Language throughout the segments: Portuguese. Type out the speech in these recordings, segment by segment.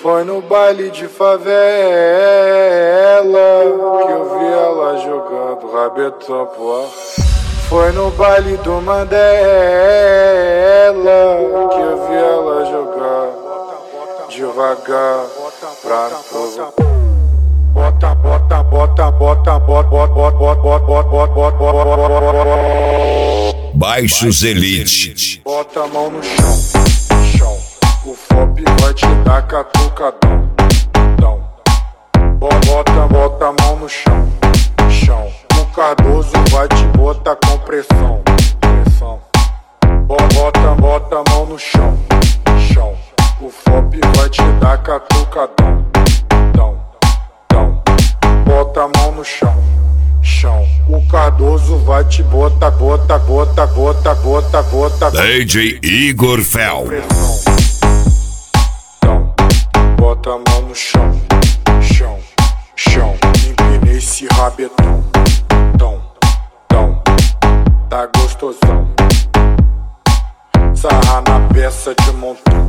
Foi no baile de favela que eu vi ela jogando rabetão pro ar. Foi no baile do Mandela que eu vi ela jogar devagar pra provar. Bota, bota, bota, bota, bota, bota, bota, bota, bota, bota. Baixos Elite. Bota a mão no chão, chão. O FOP vai te dar catucadão, dão. Bota, bota a mão no chão, chão. O Cardoso vai te botar com pressão, pressão. Bota, bota a mão no chão, chão. O FOP vai te dar catucadão, dão, dão. Bota a mão no chão, chão. O Cardoso vai te botar, bota, bota, bota, bota, bota. DJ Igor Fel. Bota a mão no chão, chão, chão. Empina esse rabetão, tão, tão. Tá gostosão. Sarra na peça de montão.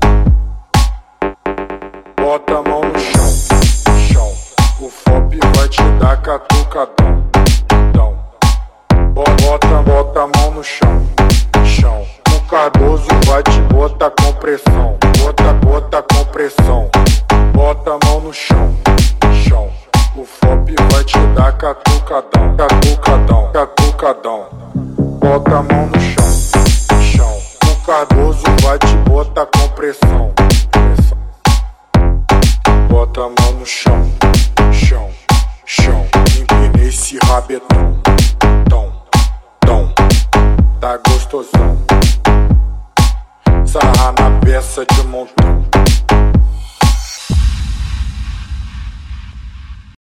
Bota a mão no chão, chão. O FOP vai te dar catucadão, tão. Bota a mão no chão, chão. O Cardoso vai te botar com pressão. Bota com pressão. Bota a mão no chão, chão. O FOP vai te dar catucadão, catucadão, catucadão. Bota a mão no chão, chão. O Cardoso vai te botar com pressão, pressão. Bota a mão no chão, chão, chão. Empina esse rabetão, tão, tão. Tá gostosão. Sarra na peça de montão.